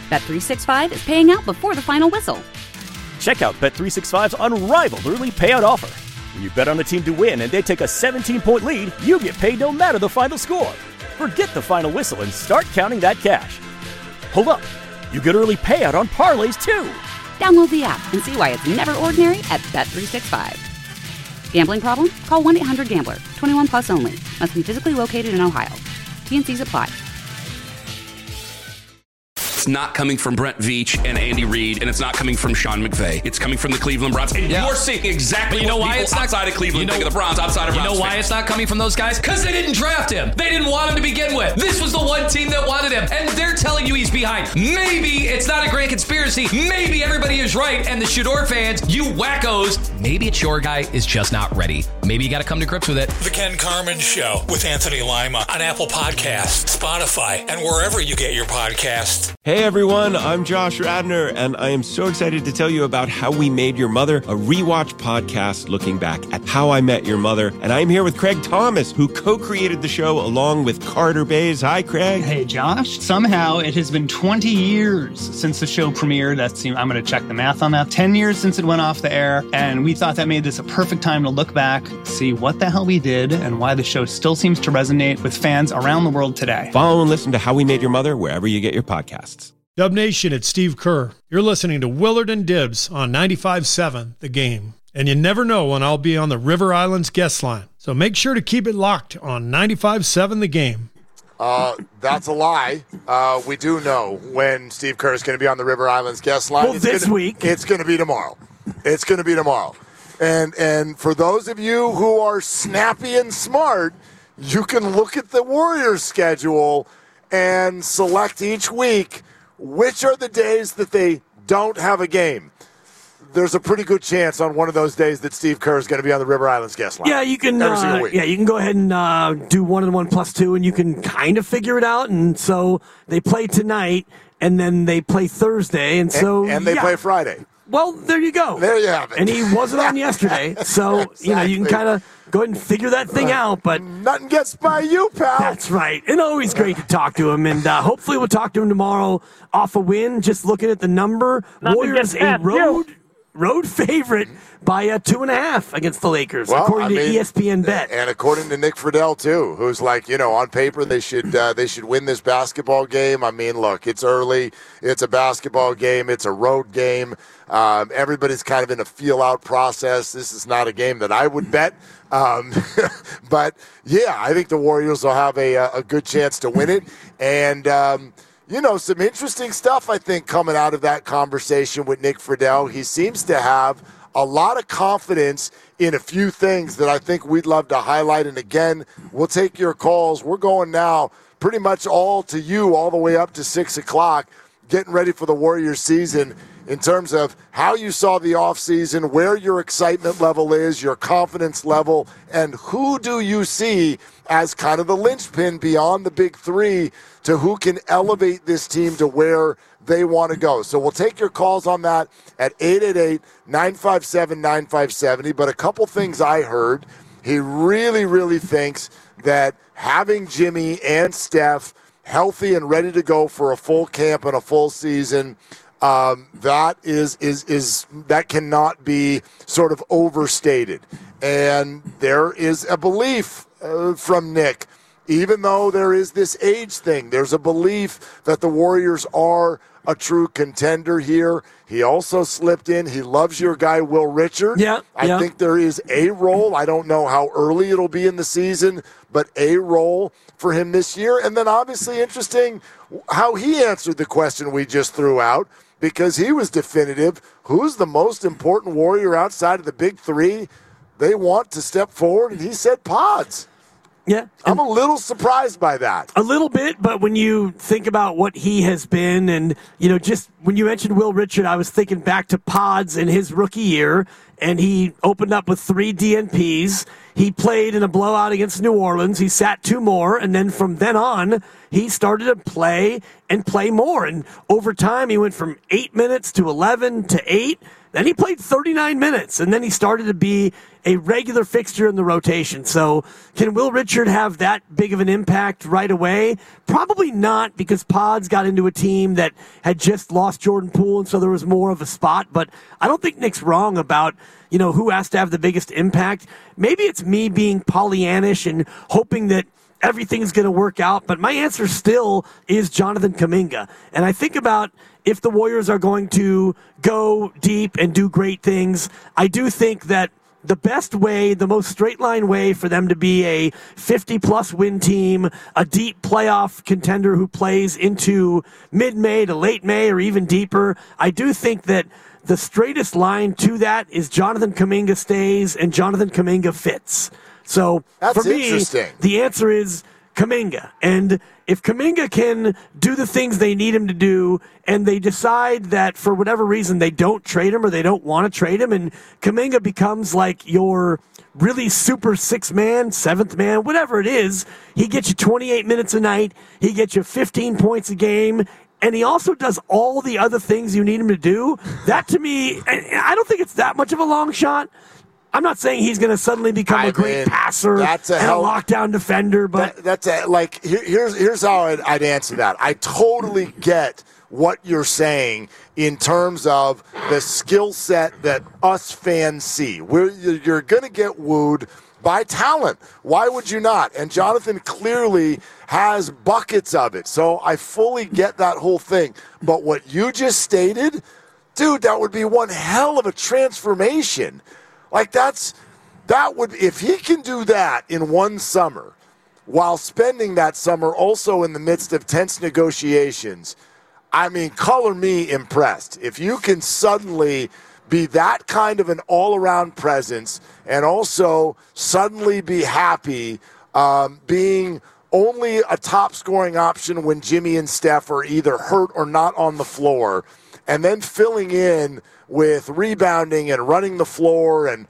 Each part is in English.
Bet365 is paying out before the final whistle. Check out Bet365's unrivaled early payout offer. When you bet on a team to win and they take a 17-point lead, you get paid no matter the final score. Forget the final whistle and start counting that cash. Hold up. You get early payout on parlays, too. Download the app and see why it's never ordinary at Bet365. Gambling problem? Call 1-800-GAMBLER. 21 plus only. Must be physically located in Ohio. T&Cs apply. It's not coming from Brent Veach and Andy Reid, and it's not coming from Sean McVay. It's coming from the Cleveland Browns. And you're seeing exactly what people outside of Cleveland think of the Browns, outside of Browns. You know why it's not coming from those guys? Because they didn't draft him. They didn't want him to begin with. This was the one team that wanted him, and they're telling you he's behind. Maybe it's not a grand conspiracy. Maybe everybody is right, and the Shador fans, you wackos, maybe it's your guy is just not ready. Maybe you got to come to grips with it. The Ken Carman Show with Anthony Lima on Apple Podcasts, Spotify, and wherever you get your podcasts. Hey everyone, I'm Josh Radnor, and I am so excited to tell you about How We Made Your Mother, a rewatch podcast looking back at How I Met Your Mother. And I'm here with Craig Thomas, who co-created the show along with Carter Bays. Hi, Craig. Hey, Josh. Somehow it has been 20 years since the show premiered. I'm going to check the math on that. 10 years since it went off the air, and we thought that made this a perfect time to look back, see what the hell we did, and why the show still seems to resonate with fans around the world today. Follow and listen to How We Made Your Mother wherever you get your podcasts. Dub Nation, it's Steve Kerr. You're listening to Willard and Dibbs on 95.7 The Game. And you never know when I'll be on the River Islands guest line. So make sure to keep it locked on 95.7 The Game. That's a lie. We do know when Steve Kerr is going to be on the River Islands guest line. Well, this week. It's going to be tomorrow. It's going to be tomorrow. And for those of you who are snappy and smart, you can look at the Warriors schedule and select each week which are the days that they don't have a game. There's a pretty good chance on one of those days that Steve Kerr is going to be on the River Islands guest line. Yeah, you can. You can go ahead and do 1 and 1 plus 2, and you can kind of figure it out. And so they play tonight, and then they play Thursday, and they play Friday. Well, there you go. There you have it. And he wasn't on yesterday, so exactly. You can kind of go ahead and figure that thing out. But nothing gets by you, pal. That's right. And always great to talk to him. And hopefully we'll talk to him tomorrow off a win. Just looking at the number, Warriors a road favorite by 2.5 against the Lakers, according to ESPN Bet. And according to Nick Friedel, too, who's like, on paper they should win this basketball game. I mean, look, it's early. It's a basketball game. It's a road game. Everybody's kind of in a feel-out process. This is not a game that I would bet. But, yeah, I think the Warriors will have a good chance to win it. And, some interesting stuff, I think, coming out of that conversation with Nick Friedel. He seems to have a lot of confidence in a few things that I think we'd love to highlight. And, again, we'll take your calls. We're going now pretty much all to you all the way up to 6 o'clock, getting ready for the Warriors season in terms of how you saw the offseason, where your excitement level is, your confidence level, and who do you see as kind of the linchpin beyond the big three to who can elevate this team to where they want to go. So we'll take your calls on that at 888-957-9570. But a couple things I heard, he really, really thinks that having Jimmy and Steph healthy and ready to go for a full camp and a full season, that cannot be sort of overstated. And there is a belief from Nick, even though there is this age thing, there's a belief that the Warriors are a true contender here. He also slipped in. He loves your guy, Will Richard. I think there is a role. I don't know how early it'll be in the season, but a role for him this year. And then obviously interesting how he answered the question we just threw out, because he was definitive. Who's the most important Warrior outside of the big three? They want to step forward, and he said Pods. Yeah. I'm a little surprised by that. A little bit, but when you think about what he has been, and, just when you mentioned Will Richard, I was thinking back to Pods in his rookie year, and he opened up with 3 DNPs. He played in a blowout against New Orleans. He sat 2 more, and then from then on, he started to play more. And over time, he went from 8 minutes to 11 to 8. Then he played 39 minutes, and then he started to be a regular fixture in the rotation. So can Will Richard have that big of an impact right away? Probably not, because Pods got into a team that had just lost Jordan Poole, and so there was more of a spot. But I don't think Nick's wrong about, who has to have the biggest impact. Maybe it's me being Pollyannish and hoping that everything's going to work out, but my answer still is Jonathan Kuminga. And I think about if the Warriors are going to go deep and do great things, I do think that the best way, the most straight line way for them to be a 50-plus win team, a deep playoff contender who plays into mid-May to late May or even deeper, I do think that the straightest line to that is Jonathan Kuminga stays and Jonathan Kuminga fits. So That's for me, the answer is Kuminga. And if Kuminga can do the things they need him to do, and they decide that for whatever reason they don't trade him or they don't want to trade him, and Kuminga becomes like your really super 6-man, 7th man, whatever it is, he gets you 28 minutes a night, he gets you 15 points a game, and he also does all the other things you need him to do. That to me, I don't think it's that much of a long shot. I'm not saying he's going to suddenly become a great passer and a lockdown defender, but here's how I'd answer that. I totally get what you're saying in terms of the skill set that us fans see. You're going to get wooed by talent. Why would you not? And Jonathan clearly has buckets of it. So I fully get that whole thing. But what you just stated, dude, that would be one hell of a transformation. Like if he can do that in one summer while spending that summer also in the midst of tense negotiations, I mean, color me impressed. If you can suddenly be that kind of an all-around presence and also suddenly be happy being only a top-scoring option when Jimmy and Steph are either hurt or not on the floor, and then filling in with rebounding and running the floor and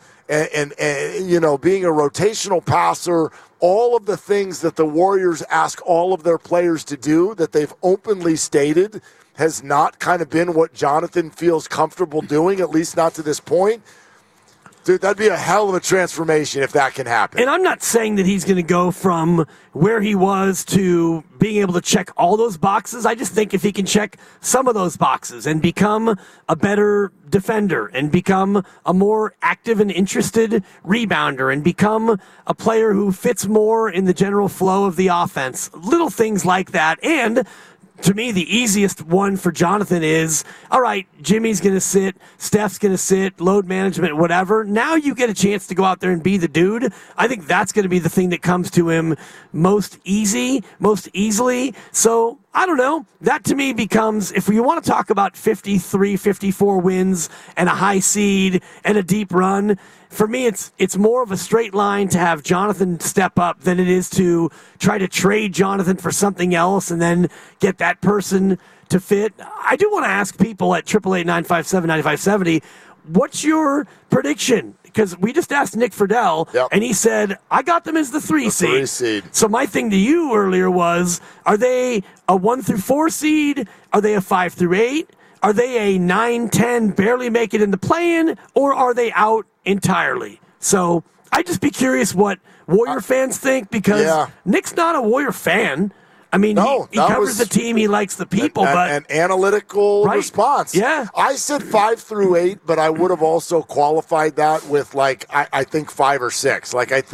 being a rotational passer, all of the things that the Warriors ask all of their players to do that they've openly stated has not kind of been what Jonathan feels comfortable doing, at least not to this point. Dude, that'd be a hell of a transformation if that can happen. And I'm not saying that he's going to go from where he was to being able to check all those boxes. I just think if he can check some of those boxes and become a better defender and become a more active and interested rebounder and become a player who fits more in the general flow of the offense, little things like that. And to me, the easiest one for Jonathan is, all right, Jimmy's going to sit, Steph's going to sit, load management, whatever. Now you get a chance to go out there and be the dude. I think that's going to be the thing that comes to him most easily. So, I don't know. That to me becomes, if you want to talk about 53, 54 wins and a high seed and a deep run, for me, it's more of a straight line to have Jonathan step up than it is to try to trade Jonathan for something else and then get that person to fit. I do want to ask people at 888-957-9570, what's your prediction? Because we just asked Nick Friedel, and he said, I got them as the 3 seed. So my thing to you earlier was, are they a 1 through 4 seed? Are they a 5 through 8? Are they a 9-10, barely make it in the play-in, or are they out entirely? So I'd just be curious what Warrior fans think, because Nick's not a Warrior fan. I mean, he covers the team, he likes the people, but an analytical response. Yeah, I said 5 through 8, but I would have also qualified that with I think 5 or 6.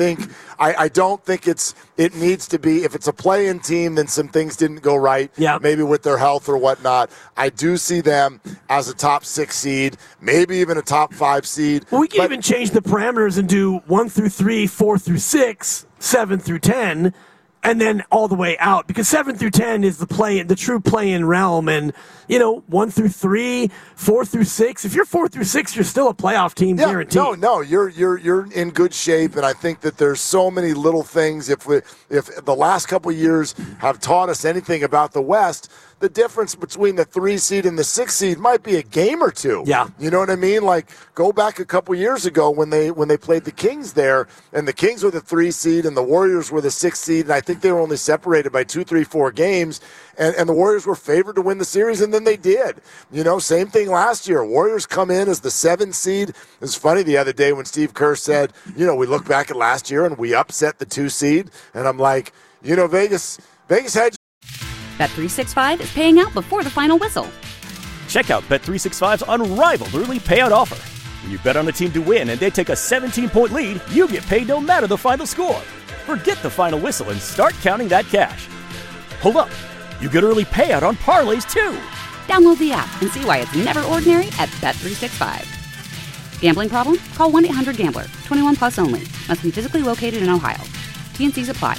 I don't think it needs to be, if it's a play-in team, then some things didn't go right. Yeah, maybe with their health or whatnot. I do see them as a top 6 seed, maybe even a top 5 seed. Well, we can even change the parameters and do 1 through 3, 4 through 6, 7 through 10. And then all the way out, because 7 through 10 is the true play-in realm, and 1 through 3, 4 through 6. If you're 4 through 6, you're still a playoff team, guaranteed. No, you're in good shape, and I think that there's so many little things. If the last couple of years have taught us anything about the West, the difference between the 3 seed and the 6 seed might be a game or two. Yeah. You know what I mean? Like, go back a couple years ago when they played the Kings there, and the Kings were the 3 seed and the Warriors were the 6 seed, and I think they were only separated by 2, 3, 4 games, and the Warriors were favored to win the series, and then they did. You know, same thing last year. Warriors come in as the 7 seed. It was funny the other day when Steve Kerr said, you know, we look back at last year and we upset the 2 seed, and I'm like, you know, Vegas had... Bet365 is paying out before the final whistle. Check out Bet365's unrivaled early payout offer. When you bet on a team to win and they take a 17-point lead, you get paid no matter the final score. Forget the final whistle and start counting that cash. Hold up. You get early payout on parlays, too. Download the app and see why it's never ordinary at Bet365. Gambling problem? Call 1-800-GAMBLER. 21 plus only. Must be physically located in Ohio. T&Cs apply.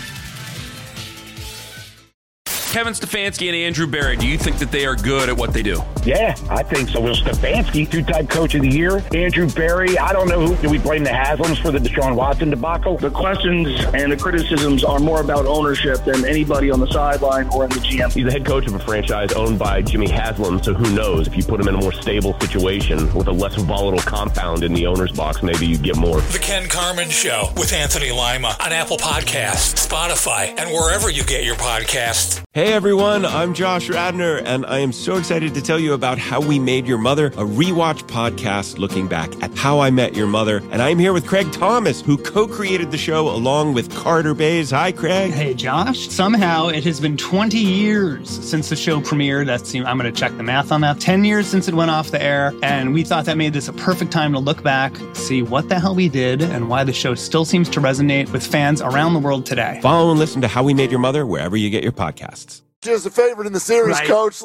Kevin Stefanski and Andrew Berry, do you think that they are good at what they do? Yeah, I think so. Will Stefanski, 2-time coach of the year. Andrew Berry, I don't know who. Do we blame the Haslams for the Deshaun Watson debacle? The questions and the criticisms are more about ownership than anybody on the sideline or in the GM. He's the head coach of a franchise owned by Jimmy Haslam, so who knows? If you put him in a more stable situation with a less volatile compound in the owner's box, maybe you get more. The Ken Carman Show with Anthony Lima on Apple Podcasts, Spotify, and wherever you get your podcasts. Hey everyone, I'm Josh Radnor, and I am so excited to tell you about How We Made Your Mother, a rewatch podcast looking back at How I Met Your Mother. And I'm here with Craig Thomas, who co-created the show along with Carter Bays. Hi, Craig. Hey, Josh. Somehow it has been 20 years since the show premiered. I'm going to check the math on that. 10 years since it went off the air, and we thought that made this a perfect time to look back, see what the hell we did, and why the show still seems to resonate with fans around the world today. Follow and listen to How We Made Your Mother wherever you get your podcasts. Is a favorite in the series, right, Coach.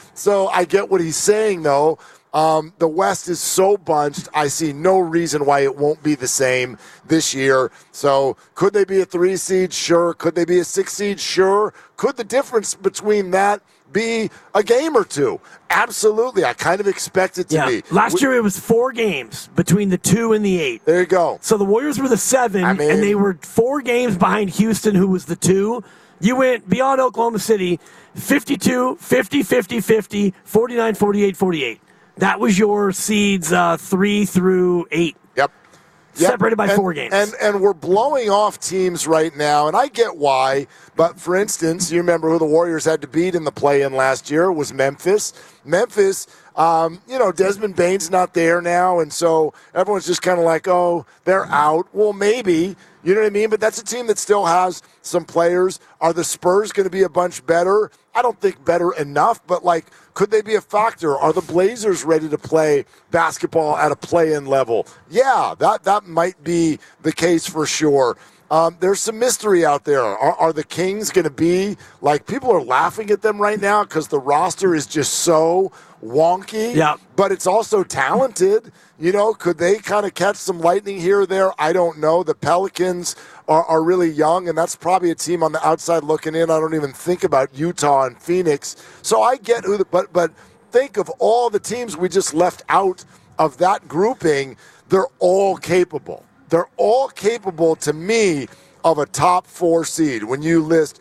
So I get what he's saying, though. The West is so bunched. I see no reason why it won't be the same this year. So could they be a 3 seed? Sure. Could they be a 6 seed? Sure. Could the difference between that be a game or two? Absolutely. I kind of expect it to be. Last year it was 4 games between the 2 and the 8. There you go. So the Warriors were the 7, and they were 4 games behind Houston, who was the 2. You went beyond Oklahoma City, 52, 50, 50, 50, 49, 48, 48. That was your seeds 3 through 8. Yep. Separated by 4 games. And we're blowing off teams right now, and I get why. But, for instance, you remember who the Warriors had to beat in the play-in last year was Memphis. Memphis, Desmond Bane's not there now, and so everyone's just kind of like, oh, they're out. Well, maybe. You know what I mean? But that's a team that still has some players. Are the Spurs going to be a bunch better? I don't think better enough, but, could they be a factor? Are the Blazers ready to play basketball at a play-in level? Yeah, that might be the case for sure. There's some mystery out there. Are the Kings going to be, people are laughing at them right now because the roster is just so wonky, but it's also talented. Could they kind of catch some lightning here or there? I don't know. The Pelicans are really young, and that's probably a team on the outside looking in. I don't even think about Utah and Phoenix. So I get but think of all the teams we just left out of that grouping. They're all capable. They're all capable, to me, of a top 4 seed. When you list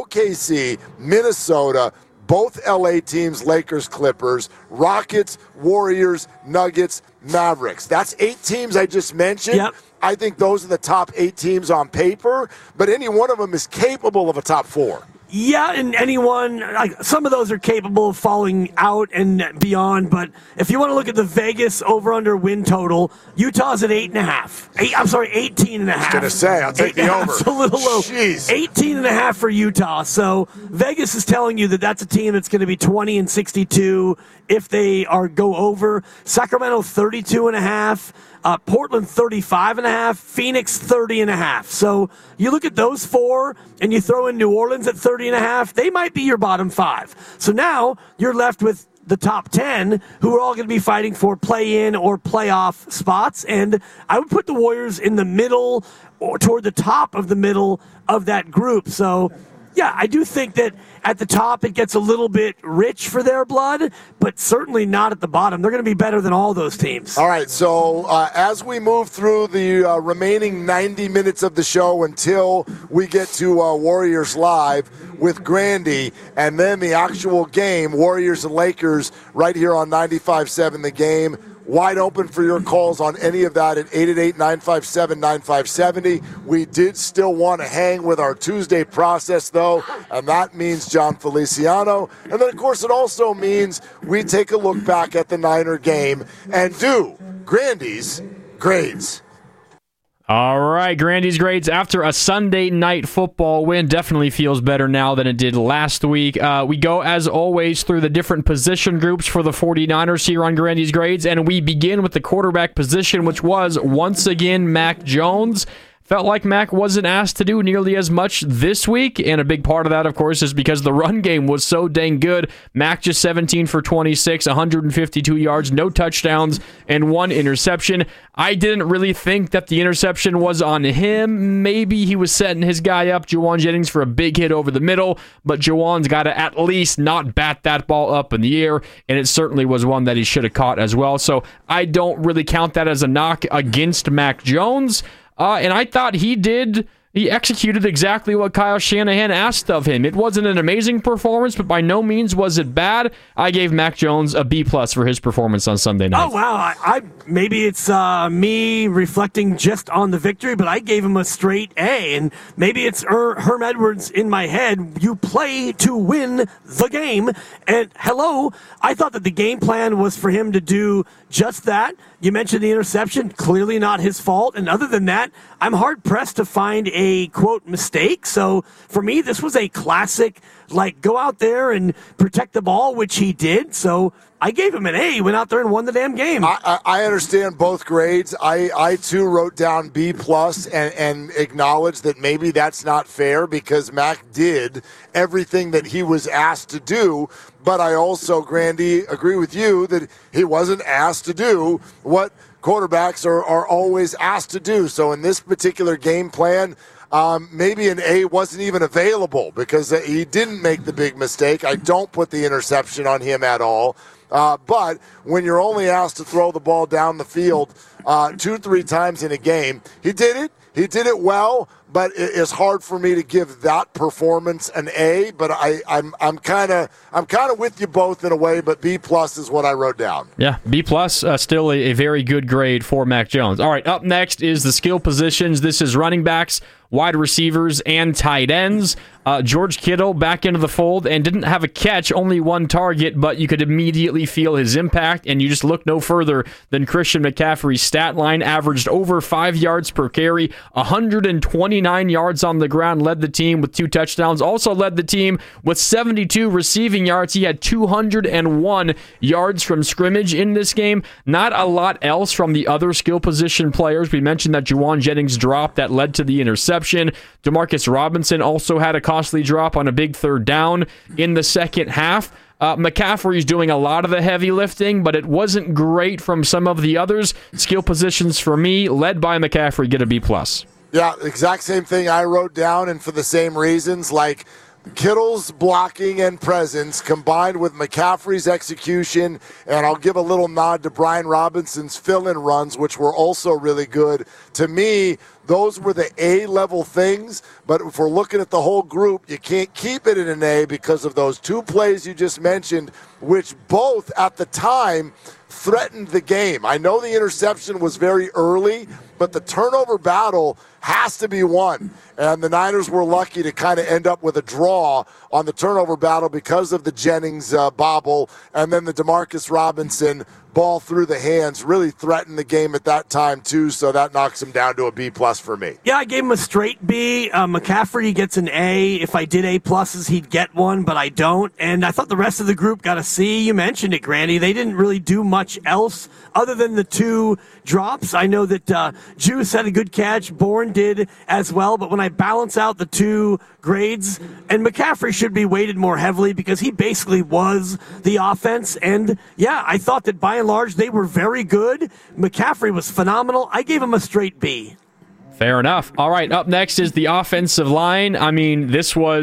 OKC, Minnesota, both LA teams, Lakers, Clippers, Rockets, Warriors, Nuggets, Mavericks. That's 8 teams I just mentioned. Yep. I think those are the top 8 teams on paper, but any one of them is capable of a top 4. Yeah, and anyone, some of those are capable of falling out and beyond, but if you want to look at the Vegas over-under win total, Utah's at 8.5. 18.5. I was going to say, I'll take the over. It's a little low. Jeez. 18.5 for Utah. So Vegas is telling you that that's a team that's going to be 20-62 if they go over. Sacramento, 32.5. Portland 35.5, Phoenix 30.5. So you look at those 4 and you throw in New Orleans at 30.5, they might be your bottom 5. So now you're left with the top 10 who are all going to be fighting for play-in or playoff spots. And I would put the Warriors in the middle or toward the top of the middle of that group. So Yeah, I do think that at the top it gets a little bit rich for their blood, but certainly not at the bottom. They're going to be better than all those teams. All right, so as we move through the remaining 90 minutes of the show until we get to Warriors Live with Grandy, and then the actual game, Warriors and Lakers, right here on 95.7 The Game. Wide open for your calls on any of that at 888-957-9570. We did still want to hang with our Tuesday process, though, and that means John Feliciano. And then, of course, it also means we take a look back at the Niner game and do Grandy's grades. All right, Grandy's grades after a Sunday night football win. Definitely feels better now than it did last week. We go, as always, through the different position groups for the 49ers here on Grandy's grades, and we begin with the quarterback position, which was, once again, Mac Jones. Felt like Mac wasn't asked to do nearly as much this week, and a big part of that, of course, is because the run game was so dang good. Mac just 17 for 26, 152 yards, no touchdowns, and 1 interception. I didn't really think that the interception was on him. Maybe he was setting his guy up, Juwan Jennings, for a big hit over the middle, but Juwan's got to at least not bat that ball up in the air, and it certainly was one that he should have caught as well. So I don't really count that as a knock against Mac Jones. And I thought he executed exactly what Kyle Shanahan asked of him. It wasn't an amazing performance, but by no means was it bad. I gave Mac Jones a B+ for his performance on Sunday night. Oh, wow. I maybe it's me reflecting just on the victory, but I gave him a straight A. And maybe it's Herm Edwards in my head. You play to win the game. And hello, I thought that the game plan was for him to do just that. You mentioned the interception, clearly not his fault. And other than that, I'm hard-pressed to find a, quote, mistake. So for me, this was a classic, go out there and protect the ball, which he did. So I gave him an A. He went out there and won the damn game. I understand both grades. I too, wrote down B+ and acknowledged that maybe that's not fair because Mac did everything that he was asked to do. But I also, Grandy, agree with you that he wasn't asked to do what quarterbacks are always asked to do. So in this particular game plan, maybe an A wasn't even available because he didn't make the big mistake. I don't put the interception on him at all. But when you're only asked to throw the ball down the field 2-3 times in a game, he did it. He did it well, but it's hard for me to give that performance an A. But I'm kind of with you both in a way. But B+ is what I wrote down. Yeah, B+, still a very good grade for Mac Jones. All right, up next is the skill positions. This is running backs, wide receivers, and tight ends. George Kittle back into the fold and didn't have a catch, only 1 target, but you could immediately feel his impact, and you just look no further than Christian McCaffrey's stat line, averaged over 5 yards per carry, 129 yards on the ground, led the team with 2 touchdowns, also led the team with 72 receiving yards. He had 201 yards from scrimmage in this game. Not a lot else from the other skill position players. We mentioned that Juwan Jennings dropped that led to the interception. Demarcus Robinson also had a costly drop on a big 3rd down in the second half. McCaffrey's doing a lot of the heavy lifting, but it wasn't great from some of the others. Skill positions for me, led by McCaffrey, get a B+. Yeah, exact same thing I wrote down, and for the same reasons, like Kittle's blocking and presence combined with McCaffrey's execution, and I'll give a little nod to Brian Robinson's fill-in runs, which were also really good. To me, those were the A-level things, but if we're looking at the whole group, you can't keep it in an A because of those 2 plays you just mentioned, which both at the time threatened the game. I know the interception was very early, but the turnover battle has to be won. And the Niners were lucky to kind of end up with a draw on the turnover battle because of the Jennings bobble, and then the Demarcus Robinson ball through the hands really threatened the game at that time too, so that knocks him down to a B+ for me. Yeah, I gave him a straight B. McCaffrey gets an A. If I did A+, he'd get one, but I don't. And I thought the rest of the group got a C. You mentioned it, Grandy. They didn't really do much else other than the 2 drops. I know that Juice had a good catch. Bourne did as well, but when I balance out the 2 grades, and McCaffrey should be weighted more heavily because he basically was the offense. And yeah, I thought that by and large they were very good. McCaffrey was phenomenal. I gave him a straight B. Fair enough. All right, up next is the offensive line. I mean, this was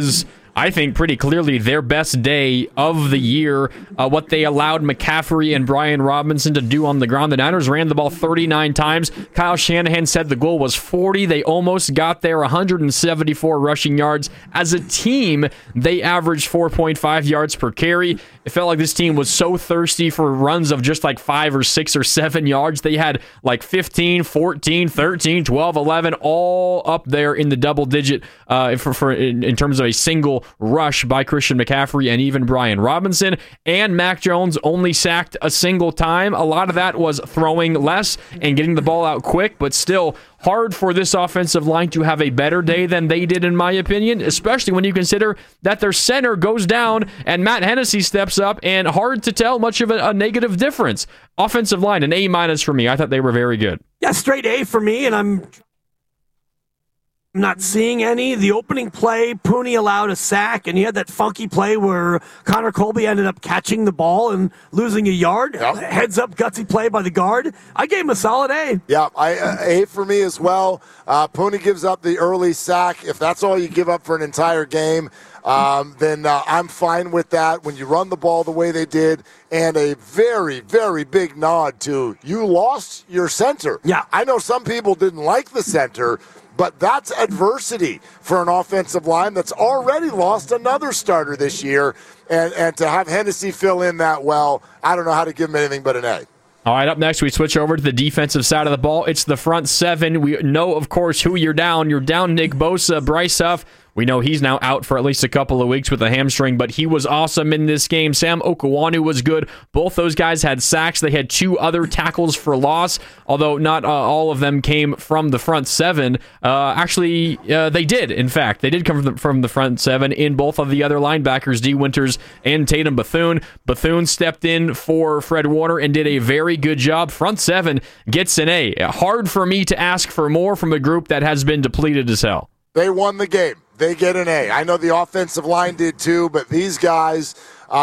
I think, pretty clearly their best day of the year. What they allowed McCaffrey and Brian Robinson to do on the ground. The Niners ran the ball 39 times. Kyle Shanahan said the goal was 40. They almost got there, 174 rushing yards. As a team, they averaged 4.5 yards per carry. It felt like this team was so thirsty for runs of just like 5 or 6 or 7 yards. They had like 15, 14, 13, 12, 11, all up there in the double digit in terms of a single rush by Christian McCaffrey and even Brian Robinson. And Mac Jones only sacked a single time. A lot of that was throwing less and getting the ball out quick, but still hard for this offensive line to have a better day than they did, in my opinion, especially when you consider that their center goes down and Matt Hennessy steps up, and hard to tell much of a negative difference. Offensive line, an A- for me. I thought they were very good. Yeah, straight A for me, and I'm not seeing any. The opening play, Pooney allowed a sack, and he had that funky play where Connor Colby ended up catching the ball and losing a yard. Yep. Heads up, gutsy play by the guard. I gave him a solid A. Yeah, A for me as well. Pooney gives up the early sack. If that's all you give up for an entire game, then I'm fine with that. When you run the ball the way they did, and a very, very big nod to you lost your center. Yeah. I know some people didn't like the center, but that's adversity for an offensive line that's already lost another starter this year. And to have Hennessy fill in that well, I don't know how to give him anything but an A. All right, up next, we switch over to the defensive side of the ball. It's the front seven. We know, of course, who you're down. You're down Nick Bosa, Bryce Huff. We know he's now out for at least a couple of weeks with a hamstring, but he was awesome in this game. Sam Okwuonu was good. Both those guys had sacks. They had 2 other tackles for loss, although not all of them came from the front seven. They did, in fact. They did come from the front seven in both of the other linebackers, D. Winters and Tatum Bethune. Bethune stepped in for Fred Warner and did a very good job. Front seven gets an A. Hard for me to ask for more from a group that has been depleted as hell. They won the game. They get an A. I know the offensive line did too, but these guys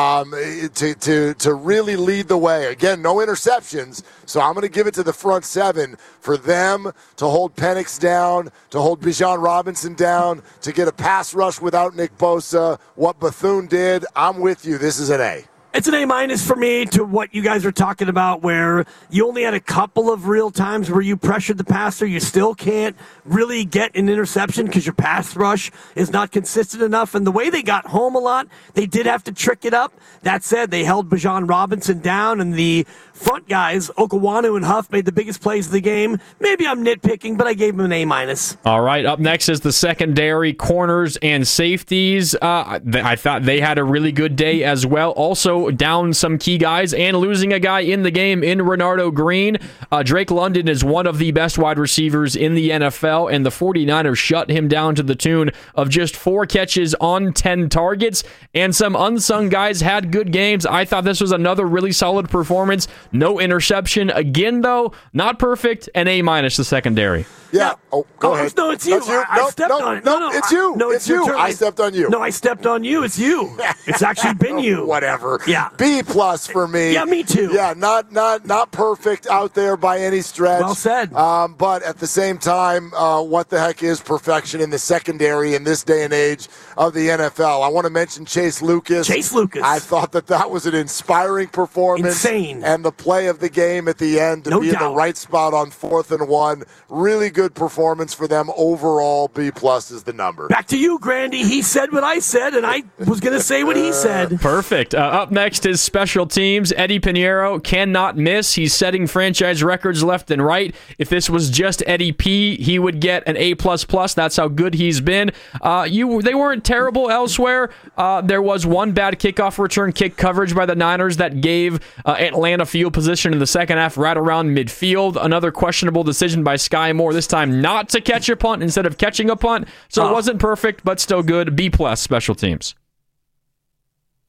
to really lead the way. Again, no interceptions, so I'm going to give it to the front seven for them to hold Penix down, to hold Bijan Robinson down, to get a pass rush without Nick Bosa. What Bethune did, I'm with you. This is an A. It's an A- for me to what you guys were talking about, where you only had a couple of real times where you pressured the passer. You still can't really get an interception because your pass rush is not consistent enough. And the way they got home a lot, they did have to trick it up. That said, they held Bijan Robinson down, and the front guys, Okwuonu and Huff, made the biggest plays of the game. Maybe I'm nitpicking, but I gave them an A-. All right, up next is the secondary, corners and safeties. I thought they had a really good day as well. Also down some key guys and losing a guy in the game in Renardo Green. Drake London is one of the best wide receivers in the NFL, and the 49ers shut him down to the tune of just 4 catches on 10 targets. And some unsung guys had good games. I thought this was another really solid performance. No interception. Again, though, not perfect. An A- the secondary. Yeah. Oh, go ahead. No, it's you. I stepped on it. No, it's you. No, it's you. I stepped on you. No, I stepped on you. It's you. It's actually been you. Whatever. Yeah. B+ for me. Yeah, me too. Yeah, not perfect out there by any stretch. Well said. But at the same time, what the heck is perfection in the secondary in this day and age of the NFL? I want to mention Chase Lucas. I thought that was an inspiring performance. Insane. And the play of the game at the end to be in the right spot on 4th and 1. Really good performance for them overall. B+ is the number. Back to you, Grandy. He said what I said, and I was going to say what he said. Perfect. Up next is special teams. Eddie Pinheiro cannot miss. He's setting franchise records left and right. If this was just Eddie P, he would get an A++. That's how good he's been. They weren't terrible elsewhere. There was one bad kickoff return kick coverage by the Niners that gave Atlanta field position in the second half right around midfield. Another questionable decision by Sky Moore, this time not to catch a punt instead of catching a punt. So it wasn't perfect, but still good. B+ special teams.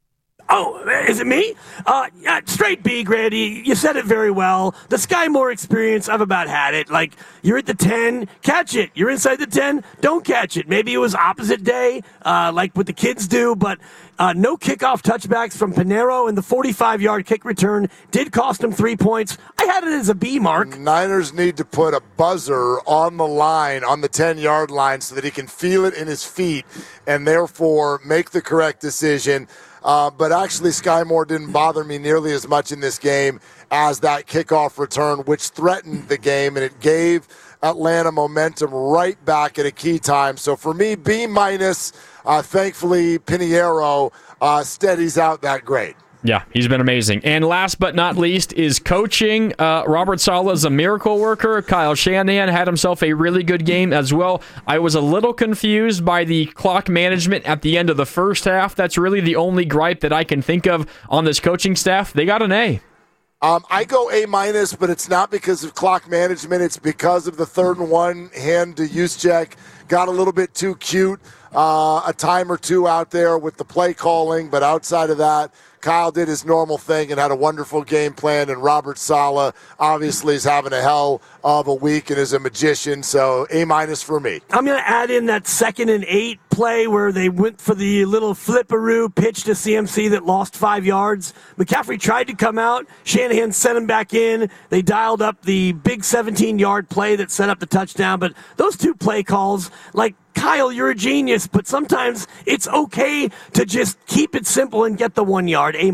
Oh, is it me? Yeah, straight B, Grandy. You said it very well. The Sky Moore experience, I've about had it. Like, you're at the 10, catch it. You're inside the 10, don't catch it. Maybe it was opposite day, like what the kids do, but no kickoff touchbacks from Pinheiro, and the 45-yard kick return did cost him 3 points. I had it as a B, Mark. Niners need to put a buzzer on the line, on the 10-yard line, so that he can feel it in his feet and therefore make the correct decision. But actually, Sky Moore didn't bother me nearly as much in this game as that kickoff return, which threatened the game, and it gave Atlanta momentum right back at a key time. So for me, B-. Thankfully, Pinheiro steadies out that grade. Yeah, he's been amazing. And last but not least is coaching. Robert Saleh is a miracle worker. Kyle Shanahan had himself a really good game as well. I was a little confused by the clock management at the end of the first half. That's really the only gripe that I can think of on this coaching staff. They got an A. I go A-, but it's not because of clock management. It's because of the 3rd and 1 hand to Juszczyk. Got a little bit too cute. A time or two out there with the play calling, but outside of that, Kyle did his normal thing and had a wonderful game plan, and Robert Saleh obviously is having a hell of a week and is a magician, so A- for me. I'm going to add in that 2nd and 8 play where they went for the little flipperoo pitch to CMC that lost 5 yards. McCaffrey tried to come out. Shanahan sent him back in. They dialed up the big 17-yard play that set up the touchdown, but those 2 play calls, like, Kyle, you're a genius, but sometimes it's okay to just keep it simple and get the 1 yard, A-.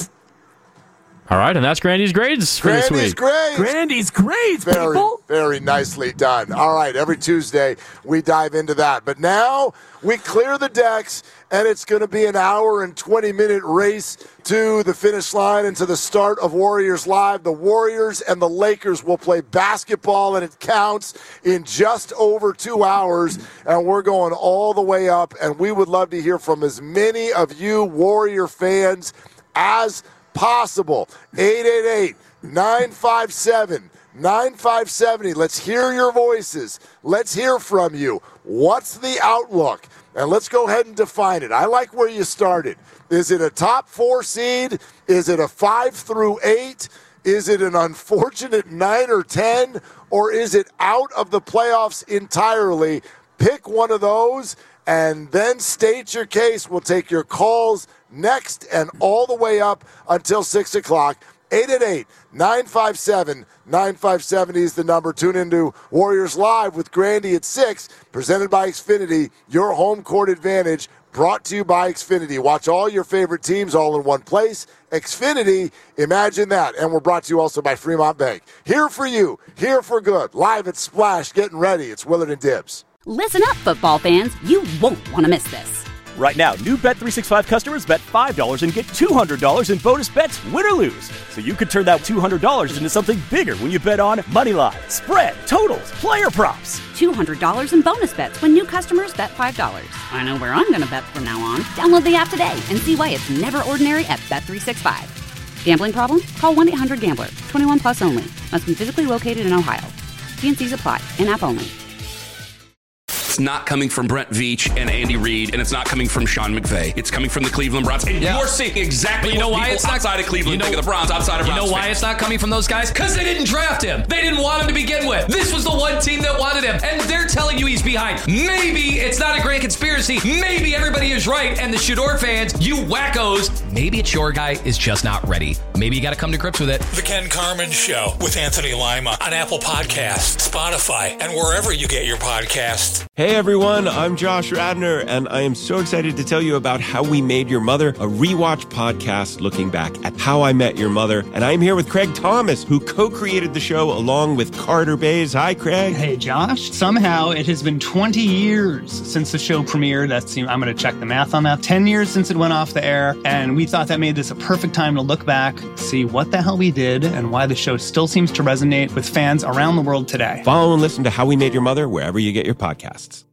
All right, and that's Grandy's grades for this week. Grandy's grades, people. Very nicely done. All right, every Tuesday we dive into that. But now we clear the decks, and it's going to be an hour and 20-minute race to the finish line and to the start of Warriors Live. The Warriors and the Lakers will play basketball, and it counts in just over 2 hours, and we're going all the way up, and we would love to hear from as many of you Warrior fans as possible. 888-957-9570. Let's hear your voices. Let's hear from you. What's the outlook? And let's go ahead and define it. I like where you started. Is it a top 4 seed? Is it a 5 through 8? Is it an unfortunate 9 or 10? Or is it out of the playoffs entirely? Pick one of those and then state your case. We'll take your calls next and all the way up until 6 o'clock. 888-957-9570 is the number. Tune into Warriors Live with Grandy at 6, presented by Xfinity, your home court advantage, brought to you by Xfinity. Watch all your favorite teams all in one place. Xfinity, imagine that. And we're brought to you also by Fremont Bank. Here for you, here for good. Live at Splash, getting ready. It's Willard and Dibbs. Listen up, football fans. You won't want to miss this. Right now, new Bet365 customers bet $5 and get $200 in bonus bets, win or lose. So you could turn that $200 into something bigger when you bet on money line, spread, totals, player props. $200 in bonus bets when new customers bet $5. I know where I'm going to bet from now on. Download the app today and see why it's never ordinary at Bet365. Gambling problem? Call 1-800-GAMBLER. 21 plus only. Must be physically located in Ohio. T&Cs apply. In-app only. It's not coming from Brent Veach and Andy Reid, and it's not coming from Sean McVay. It's coming from the Cleveland Browns. And you're seeing exactly what people outside of Cleveland think of the Browns, outside of Browns. You know why fans. it's not coming from those guys? Because they didn't draft him. They didn't want him to begin with. This was the one team that wanted him, and they're telling you he's behind. Maybe it's not a grand conspiracy. Maybe everybody is right, and the Shador fans, you wackos, maybe it's your guy is just not ready. Maybe you got to come to grips with it. The Ken Carman Show with Anthony Lima on Apple Podcasts, Spotify, and wherever you get your podcasts. Hey everyone, I'm Josh Radnor, and I am so excited to tell you about How We Made Your Mother, a rewatch podcast looking back at How I Met Your Mother. And I'm here with Craig Thomas, who co-created the show along with Carter Bays. Hi, Craig. Hey, Josh. Somehow it has been 20 years since the show premiered. I'm going to check the math on that. 10 years since it went off the air, and we thought that made this a perfect time to look back, see what the hell we did, and why the show still seems to resonate with fans around the world today. Follow and listen to How We Made Your Mother wherever you get your podcasts.